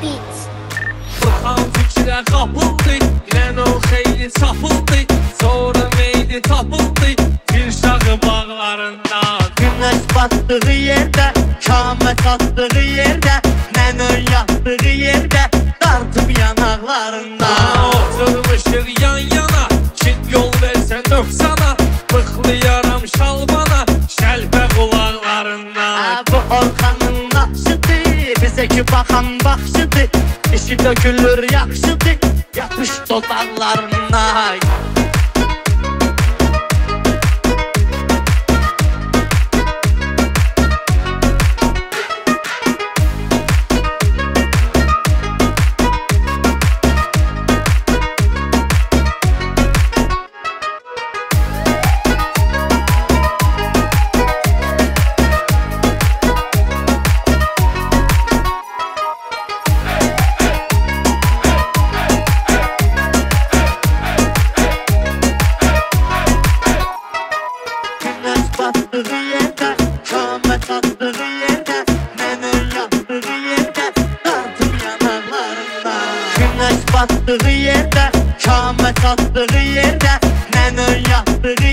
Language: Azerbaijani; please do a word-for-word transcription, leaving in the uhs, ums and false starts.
beat. Fırxan fikrə qapıldı, ilən o xeyli çapıldı, sonra meydi tapıldı Pirşağı bağlarında. Günəş batdığı yerdə, kamət atdığı yerdə, mən ön yatdığı yerdə, dartıb yanaqlarında. Oturmuşuq yan yana, kim yol versən nöqsana, bıxlayaram şalbana, şəlbə qulaqlarında. Bu Orxanın naxşıdır, bizə ki baxan baxşıdır, işi dökülür yaxşıdır, yapış dodaqlarına. Batdığı yerdə, kamət atdığı yerdə, mən ön yatdığı yerdə, dartıb yanaqlarında. Günəş batdığı yerdə, kamət atdığı yerdə, mən ön yatdığı